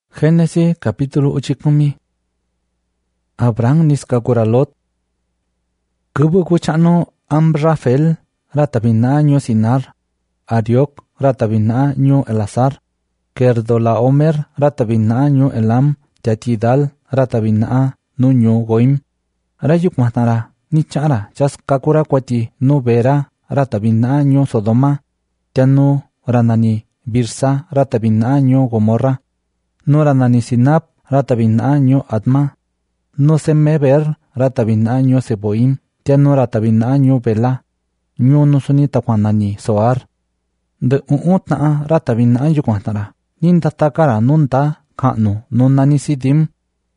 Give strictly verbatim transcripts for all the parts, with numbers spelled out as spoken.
Génesis capítulo uchikumi. Abraham niskakura Lot. Kubu kuchano Amrafel ratabina nyo Sinar. Ariok ratabina nyo Elazar. Kerdolaomer ratabina nyo Elam. Jatidal ratabina nyo Goim. Rayuk matara nichara chaskakura kwati nubera ratabina nyo Sodoma. Tiano ranani Birsa ratabina nyo Gomorra. No ranani Sinab ratabina nyo Adma. No semeber ratabina nyo Seboim. Tiano ratabina nyo Bela. Nyo nusuni takwanani Soar. De uutna ratabina nyo kwantara. Ninta takara nunta kanu nunani Sidim.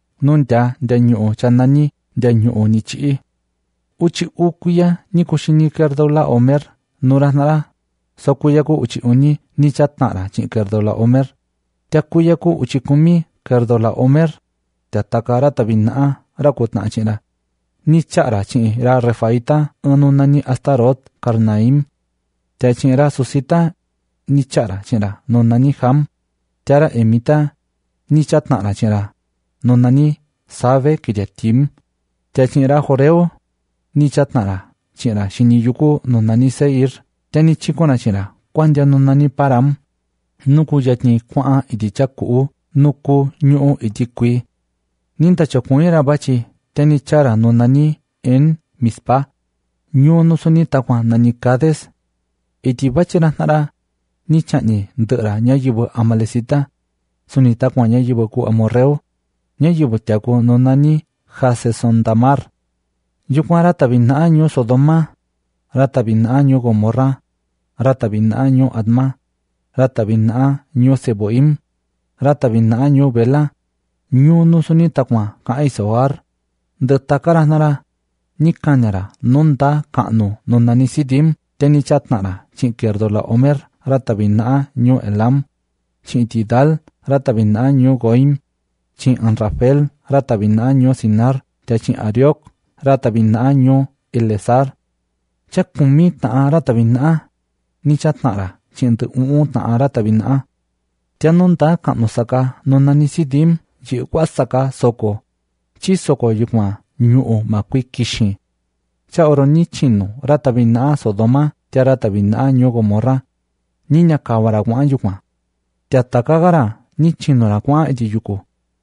Nunta danyo chanani danyo nichi. Uchi ukuya nikushini kerdola Omer. Nuranara. Sokuyaku uchi uni nichatnara chin kerdola Omer. Tiakuyaku uchikumi kerdola Omer. Tiatakara tabina rakutna china. Nichara chin ra Refaita ununani Astarot Karnaim. Tiachinra Susita nichara china nunani Ham. Tiara Emita nichatnara china nunani Save Kiriatim. Tiachinra Joreo nichatnara china Shiniyuku nunani Seir. Tiani chikona china kwanja nunani Param. Nuku yatni kwaa iti chaku nuku nyuu iti kui. Ninta chakuira bachi tiani chara nunani En Mispa. Nyuu nusuni takwa nani Kades. Iti bachira nara nichani ndera nyayibu Amalesita. Suni takwa nyayibu ku Amorreo. Nyayibu tiaku nunani Hasesondamar. Yukwa ratabina nyo Sodoma. Ratabina nyo Gomorra. Ratabina nyo Adma. Ratabina nyo Seboim. Ratabina nyo Bela. Nyo nusuni takwa ka Soar. De takara nara nikanyara nunda kanu nunani Sidim. Teni chatnara chinkerdola Omer. Ratabina nyo Elam. Chintidal ratabina nyo Goim. Chin Anrafel ratabina nyo Sinar. Tiachin Ariok ratabina nyo Elezar. Chakumi ta ratabina ni chatnara chintu uu ta ratabina. Tianunta kanusaka nunani Sidim yikwasaka soko. Chi soko yukwa nyuu makwi kishi. Cha oroni chinu ratabina Sodoma. Tia ratabina nyo Gomorra. Niña kawara kwa yukwa. Tia takagara ni chinu ra kwa iti yuku.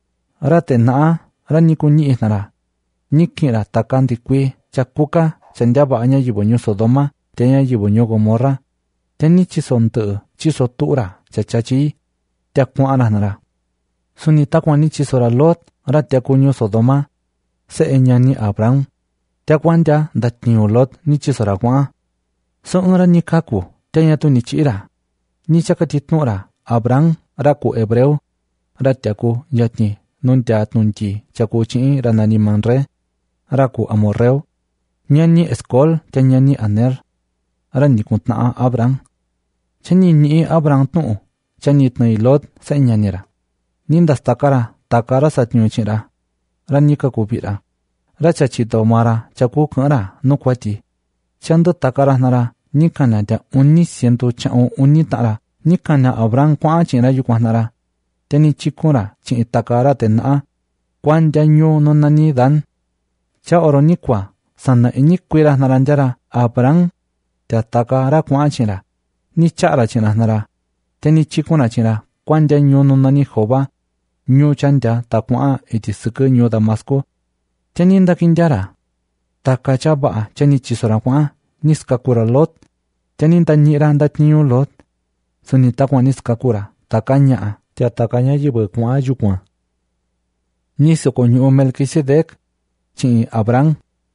Ratena raniku ni ihnara. Nikira takandikwi chakuka chanjaba anya yibonyo Sodoma. Tia yibonyo Gomorra. Teni chisonte chisotura chachachi. Tia kwa nara. Suni takwa ni chisora Lot. Ratia kunyo Sodoma. Se enyani Abraham. Tia kwanja datnyo Lot ni chisora kwa. So unra ni kaku. Tia tu ni chira. Ni chakatitnura Abraham raku Hebreo. Ratiaku yatni nuntia nunti chaku chi ranani Manre. Raku Amorreo. Nyani Eskol tia nyani Aner. Rani kuntna Abraham. Chani ni Abraham tu. Chani tnai Lot sa nyanira. Nindas takara takara satnyo chira. Rani kakupira. Racha chito mara chaku kara nukwati. Chando takara nara. Nikana dia uni siento chao uni tara. Nikana Abraham kwa chira yukwa nara. Teni chikura chi takara tena. Kwan janyo nonani dan. Cha oro nikwa. Sana inikwira naranjara Abraham. Tia takara kwa chira. Ni chara chira nara. Teni chikuna chira. Kwan janyo nonani Joba. Nyo chanja takwa iti suke nyo Damasco. Teni ndakinjara. Takacha ba chani chisora kwa. Niskakura Lot. Teni ndanyira ndatnyo Lot. Suni takwa niskakura. Takanya. Tia takanya yibu kwa yukwa. Nisoko nyo Melkisedek. Chi Abraham.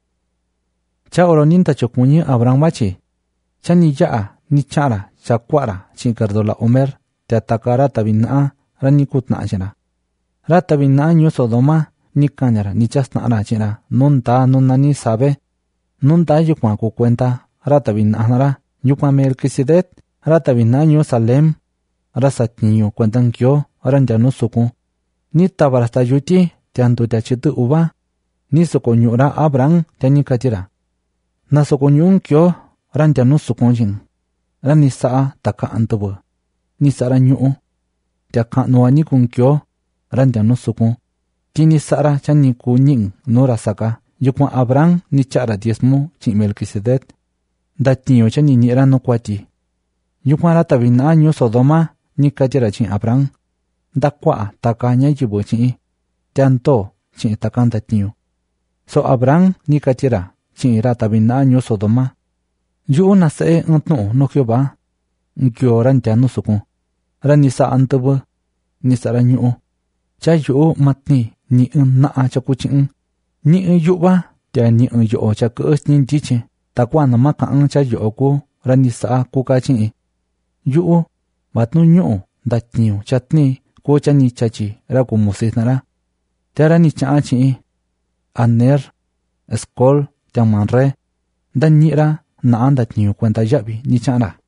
Cha oro ninta chokunyi Abraham bachi. Chani yaa ni chara chakwara chi kerdola Omer. Tia takara tabina ranikutna chira. Ratabina nyo Sodoma. Nikanyara nichasnara chira. Nunta nunani Sabe. Nunta yukwa kukwenta. Ratabina nara. Yukwa Melkisedek. Ratabina nyo Salem. Rasatniyo cuentankyo. Ranjano suku. Ni tabarasta yuti. Tianto tiachitu uba. Ni soko nyura Abraham. Tiani katira. Na soko nyunkyo. Ranjano sukunjin. Ranisaa taka antubu. Nisara nyu. Tia kanuani kunkyo. ran tiang nu sukun kini sara chani ku ning nora saka yukwa Abraham ni chara diezmo chi Melquisedec da tiyo chani ni ra no kwati yukwa ra tabina nyu Sodoma ni kajira chi Abraham da kwa takanya yibo chi tanto chi takanta tiyo so Abraham ni kajira chi ra tabina nyu Sodoma yu na se ntno no Jehová ngyo ran tiang nu sukun ran ni sa antebe ni sa ra nyu cha yu matni ni na a cha ku chin ni yu ba ta ni yu cha ko ni ji che ta kwa na ma ka ang cha yu ku ran ni sa ku ka chin yu matnu nyu da tniu chatni ko cha ni cha chi ra ku Moses na ra ta ra ni cha chi aner skol ta man re da ni ra na anda tniu kwenta yabi ni cha ra